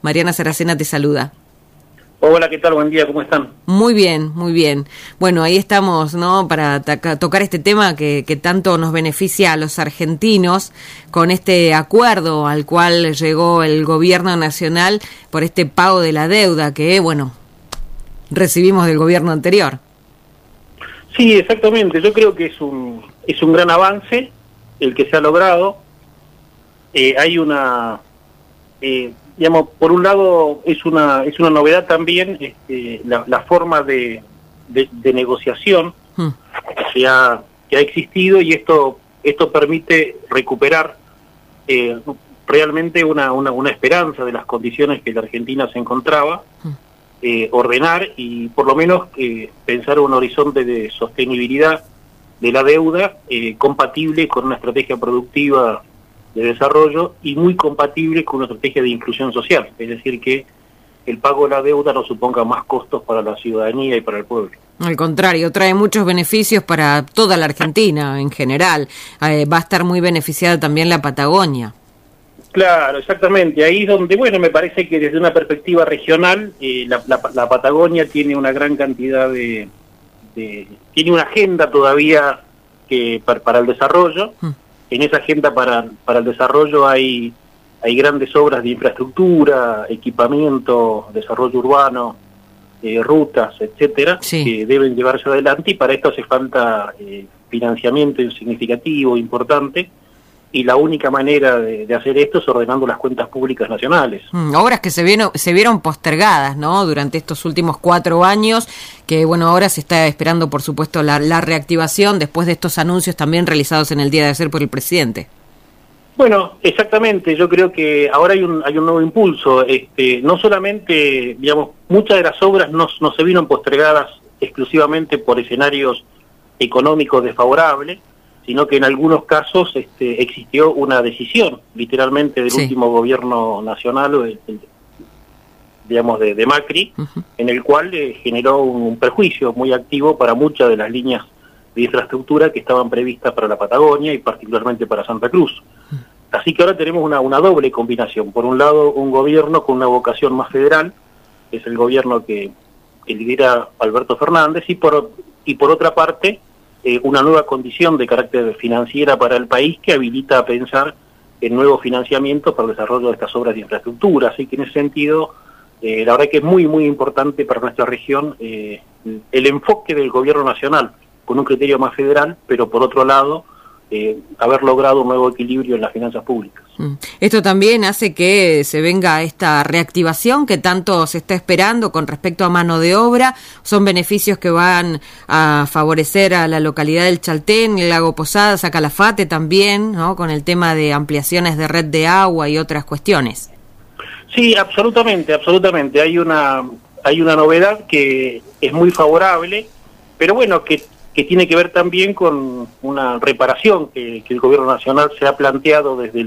Mariana Saracena te saluda. Hola, ¿qué tal? Buen día, ¿cómo están? Muy bien, muy bien. Bueno, ahí estamos, ¿no? Para tocar este tema que tanto nos beneficia a los argentinos con este acuerdo al cual llegó el gobierno nacional por este pago de la deuda que, bueno, recibimos del gobierno anterior. Sí, exactamente. Yo creo que es un gran avance el que se ha logrado. Hay una, digamos, por un lado es una novedad también la forma de negociación que ha existido, y esto permite recuperar realmente una esperanza de las condiciones que la Argentina se encontraba. Ordenar y por lo menos pensar un horizonte de sostenibilidad de la deuda compatible con una estrategia productiva de desarrollo y muy compatible con una estrategia de inclusión social, es decir, que el pago de la deuda no suponga más costos para la ciudadanía y para el pueblo. Al contrario, trae muchos beneficios para toda la Argentina en general. Va a estar muy beneficiada también la Patagonia. Claro, exactamente. Ahí es donde, bueno, me parece que desde una perspectiva regional, la Patagonia tiene una gran cantidad tiene una agenda todavía para el desarrollo. En esa agenda para el desarrollo hay grandes obras de infraestructura, equipamiento, desarrollo urbano, rutas, etcétera, sí, que deben llevarse adelante, y para esto hace falta financiamiento significativo, importante. Y la única manera de hacer esto es ordenando las cuentas públicas nacionales. Obras que se vieron postergadas, ¿no? Durante estos últimos 4 años, que bueno, ahora se está esperando, por supuesto, la reactivación después de estos anuncios también realizados en el día de ayer por el presidente. Bueno, exactamente. Yo creo que ahora hay un nuevo impulso. No solamente, digamos, muchas de las obras no se vieron postergadas exclusivamente por escenarios económicos desfavorables, sino que en algunos casos existió una decisión, literalmente, del último gobierno nacional, digamos, de Macri, en el cual generó un perjuicio muy activo para muchas de las líneas de infraestructura que estaban previstas para la Patagonia y particularmente para Santa Cruz. Así que ahora tenemos una doble combinación. Por un lado, un gobierno con una vocación más federal, que es el gobierno que lidera Alberto Fernández, y por otra parte, una nueva condición de carácter financiera para el país que habilita a pensar en nuevos financiamientos para el desarrollo de estas obras de infraestructura. Así que en ese sentido, la verdad que es muy, muy importante para nuestra región el enfoque del gobierno nacional, con un criterio más federal, pero por otro lado, haber logrado un nuevo equilibrio en las finanzas públicas. Esto también hace que se venga esta reactivación que tanto se está esperando con respecto a mano de obra. Son beneficios que van a favorecer a la localidad del Chaltén, el Lago Posadas, a Calafate también, ¿no? Con el tema de ampliaciones de red de agua y otras cuestiones. Sí, absolutamente, absolutamente. Hay una novedad que es muy favorable, pero bueno, que tiene que ver también con una reparación que el gobierno nacional se ha planteado desde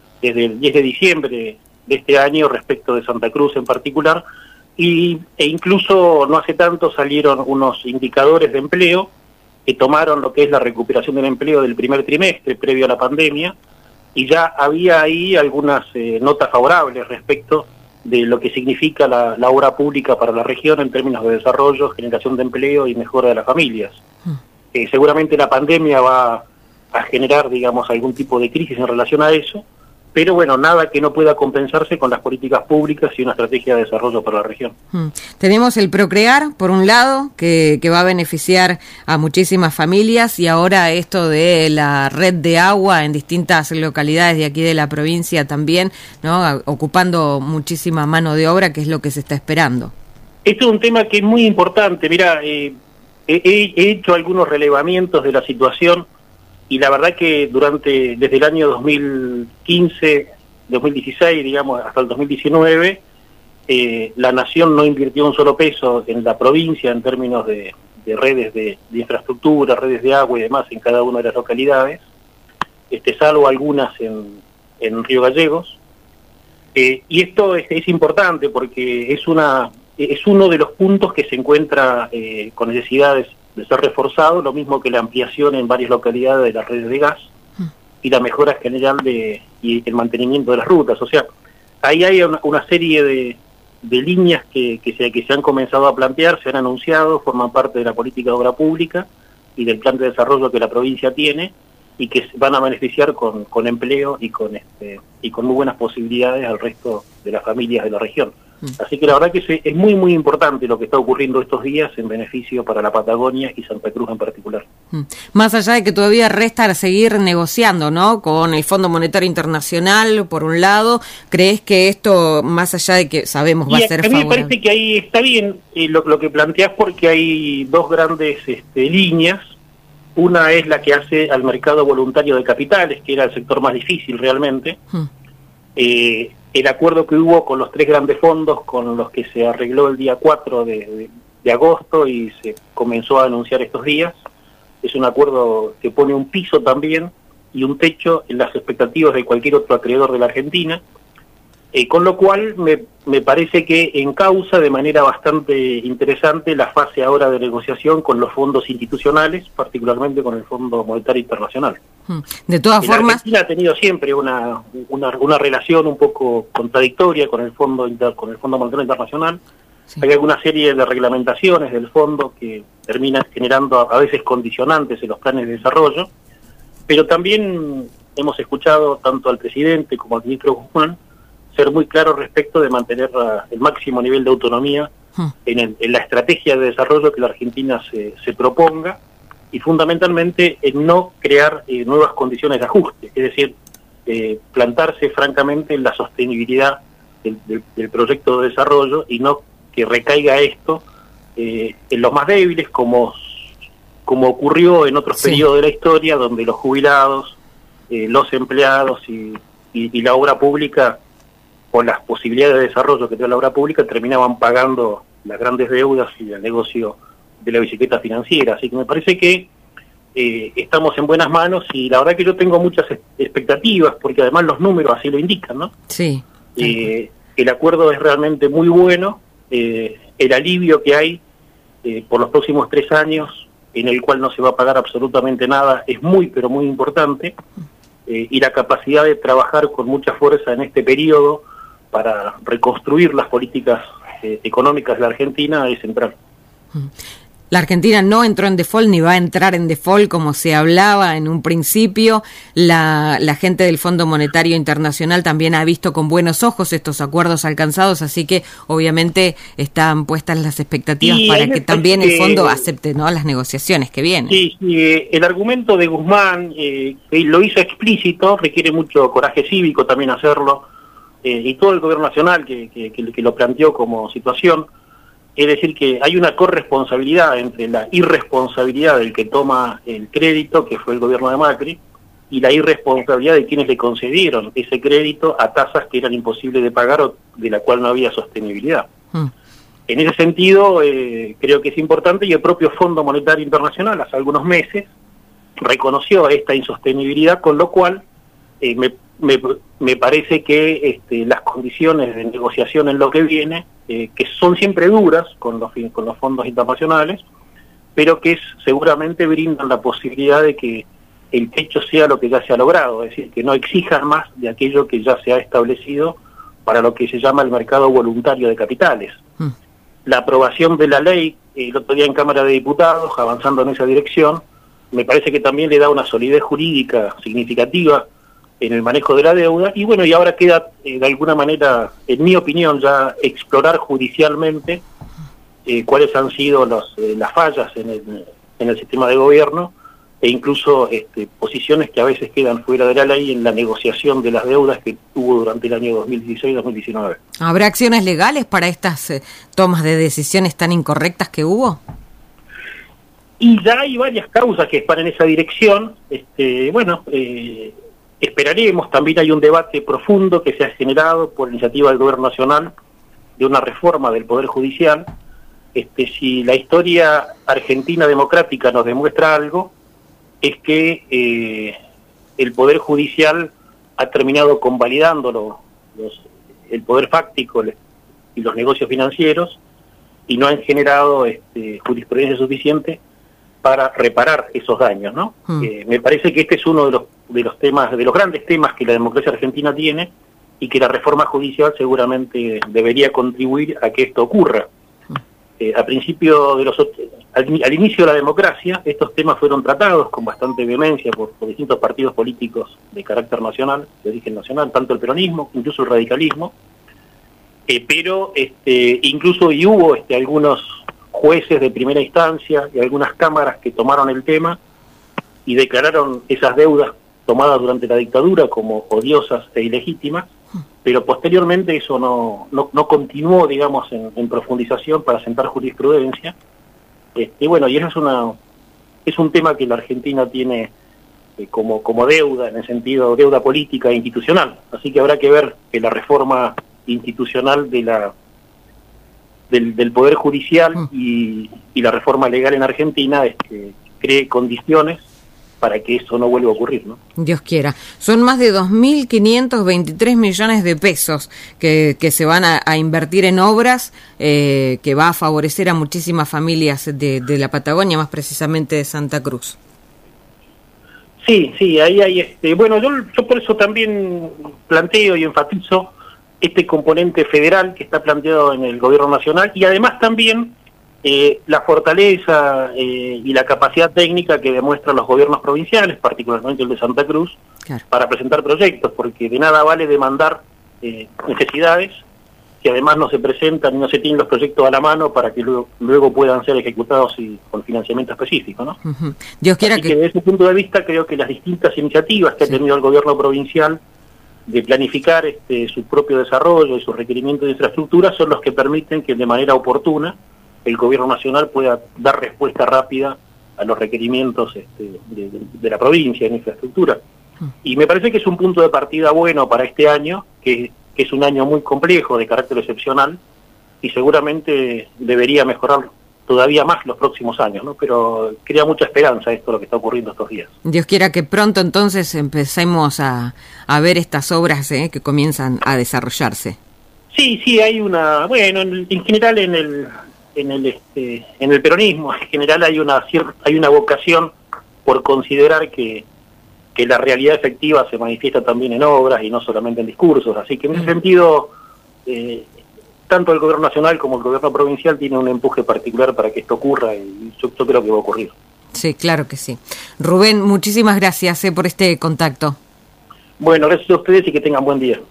el 10 de diciembre de este año respecto de Santa Cruz en particular, e incluso no hace tanto salieron unos indicadores de empleo que tomaron lo que es la recuperación del empleo del primer trimestre previo a la pandemia, y ya había ahí algunas notas favorables respecto de lo que significa la obra pública para la región en términos de desarrollo, generación de empleo y mejora de las familias. Seguramente la pandemia va a generar, digamos, algún tipo de crisis en relación a eso, pero bueno, nada que no pueda compensarse con las políticas públicas y una estrategia de desarrollo para la región. Tenemos el Procrear, por un lado, que va a beneficiar a muchísimas familias, y ahora esto de la red de agua en distintas localidades de aquí de la provincia también, ¿no? Ocupando muchísima mano de obra, que es lo que se está esperando. Este es un tema que es muy importante. Mira, he hecho algunos relevamientos de la situación, y la verdad que desde el año 2015, 2016, digamos, hasta el 2019, la Nación no invirtió un solo peso en la provincia en términos de redes de infraestructura, redes de agua y demás en cada una de las localidades, salvo algunas en Río Gallegos. Y esto es importante porque es uno de los puntos que se encuentra con necesidades de ser reforzado, lo mismo que la ampliación en varias localidades de las redes de gas y la mejora general y el mantenimiento de las rutas. O sea, ahí hay una serie de líneas que se han comenzado a plantear, se han anunciado, forman parte de la política de obra pública y del plan de desarrollo que la provincia tiene, y que van a beneficiar con empleo y con muy buenas posibilidades al resto de las familias de la región. Así que la verdad que es muy muy importante lo que está ocurriendo estos días en beneficio para la Patagonia y Santa Cruz en particular. Más allá de que todavía resta seguir negociando, ¿no?, con el Fondo Monetario Internacional, por un lado, ¿crees que esto, más allá de que sabemos va a ser favorable? A mí me parece que ahí está bien lo que planteás, porque hay dos grandes líneas. Una es la que hace al mercado voluntario de capitales, que era el sector más difícil realmente. El acuerdo que hubo con los tres grandes fondos, con los que se arregló el día 4 de agosto y se comenzó a anunciar estos días, es un acuerdo que pone un piso también y un techo en las expectativas de cualquier otro acreedor de la Argentina, con lo cual me parece que encausa de manera bastante interesante la fase ahora de negociación con los fondos institucionales, particularmente con el Fondo Monetario Internacional. De todas formas, la Argentina ha tenido siempre una relación un poco contradictoria con el Fondo Monetario Internacional. Sí. Hay alguna serie de reglamentaciones del fondo que terminan generando a veces condicionantes en los planes de desarrollo, pero también hemos escuchado tanto al presidente como al ministro Guzmán ser muy claro respecto de mantener el máximo nivel de autonomía en la estrategia de desarrollo que la Argentina se proponga, y fundamentalmente en no crear nuevas condiciones de ajuste, es decir, plantarse francamente en la sostenibilidad del proyecto de desarrollo y no que recaiga esto en los más débiles, como ocurrió en otros periodos de la historia, donde los jubilados, los empleados y la obra pública, con las posibilidades de desarrollo que tiene la obra pública, terminaban pagando las grandes deudas y el negocio de la bicicleta financiera. Así que me parece que estamos en buenas manos, y la verdad que yo tengo muchas expectativas, porque además los números así lo indican, ¿no? Sí. El acuerdo es realmente muy bueno, el alivio que hay por los próximos 3 años, en el cual no se va a pagar absolutamente nada, es muy, pero muy importante, y la capacidad de trabajar con mucha fuerza en este periodo para reconstruir las políticas económicas de la Argentina es central. La Argentina no entró en default ni va a entrar en default como se hablaba en un principio. La gente del Fondo Monetario Internacional también ha visto con buenos ojos estos acuerdos alcanzados, así que obviamente están puestas las expectativas para que también el fondo acepte, ¿no?, las negociaciones que vienen. Sí, el argumento de Guzmán, que lo hizo explícito, requiere mucho coraje cívico también hacerlo, y todo el gobierno nacional que lo planteó como situación. Es decir, que hay una corresponsabilidad entre la irresponsabilidad del que toma el crédito, que fue el gobierno de Macri, y la irresponsabilidad de quienes le concedieron ese crédito a tasas que eran imposibles de pagar o de la cual no había sostenibilidad. En ese sentido, creo que es importante, y el propio Fondo Monetario Internacional hace algunos meses reconoció esta insostenibilidad, con lo cual me parece que las condiciones de negociación en lo que viene, que son siempre duras con los fondos internacionales, pero que seguramente brindan la posibilidad de que el techo sea lo que ya se ha logrado, es decir, que no exijan más de aquello que ya se ha establecido para lo que se llama el mercado voluntario de capitales. La aprobación de la ley el otro día en Cámara de Diputados, avanzando en esa dirección, me parece que también le da una solidez jurídica significativa en el manejo de la deuda, y bueno, y ahora queda de alguna manera, en mi opinión, ya explorar judicialmente cuáles han sido las fallas en el sistema de gobierno, e incluso posiciones que a veces quedan fuera de la ley en la negociación de las deudas que tuvo durante el año 2016-2019. ¿Habrá acciones legales para estas tomas de decisiones tan incorrectas que hubo? Y ya hay varias causas que van en esa dirección. Esperaremos. También hay un debate profundo que se ha generado por iniciativa del Gobierno Nacional de una reforma del Poder Judicial. Si la historia argentina democrática nos demuestra algo, es que el Poder Judicial ha terminado convalidando el poder fáctico y los negocios financieros, y no han generado jurisprudencia suficiente para reparar esos daños, ¿no? Me parece que este es uno de los temas, de los grandes temas que la democracia argentina tiene, y que la reforma judicial seguramente debería contribuir a que esto ocurra. Al principio al inicio de la democracia, estos temas fueron tratados con bastante vehemencia por distintos partidos políticos de carácter nacional, de origen nacional, tanto el peronismo, incluso el radicalismo, pero incluso hubo algunos jueces de primera instancia y algunas cámaras que tomaron el tema y declararon esas deudas tomadas durante la dictadura como odiosas e ilegítimas, pero posteriormente eso no continuó, digamos, en profundización para sentar jurisprudencia. Bueno, y eso es un tema que la Argentina tiene como deuda, en el sentido deuda política e institucional. Así que habrá que ver que la reforma institucional del Poder Judicial y la reforma legal en Argentina cree condiciones para que eso no vuelva a ocurrir, ¿no? Dios quiera. Son más de 2.523 millones de pesos que se van a invertir en obras que va a favorecer a muchísimas familias de la Patagonia, más precisamente de Santa Cruz. Sí, ahí hay bueno, yo por eso también planteo y enfatizo este componente federal que está planteado en el gobierno nacional y además también la fortaleza y la capacidad técnica que demuestran los gobiernos provinciales, particularmente el de Santa Cruz, claro, para presentar proyectos, porque de nada vale demandar necesidades que además no se presentan y no se tienen los proyectos a la mano para que luego puedan ser ejecutados y con financiamiento específico, ¿no? Dios quiera que desde ese punto de vista creo que las distintas iniciativas que ha tenido el gobierno provincial de planificar su propio desarrollo y sus requerimientos de infraestructura son los que permiten que de manera oportuna el gobierno nacional pueda dar respuesta rápida a los requerimientos de la provincia en infraestructura. Y me parece que es un punto de partida bueno para este año, que es un año muy complejo, de carácter excepcional, y seguramente debería mejorar todavía más los próximos años, ¿no? Pero crea mucha esperanza esto, lo que está ocurriendo estos días. Dios quiera que pronto entonces empecemos a ver estas obras que comienzan a desarrollarse. Sí, hay bueno, en general en el peronismo en general hay una vocación por considerar que la realidad efectiva se manifiesta también en obras y no solamente en discursos, así que en ese sentido tanto el gobierno nacional como el gobierno provincial tienen un empuje particular para que esto ocurra y yo creo que va a ocurrir. Sí, claro que sí. Rubén, muchísimas gracias por este contacto. Bueno, gracias a ustedes y que tengan buen día.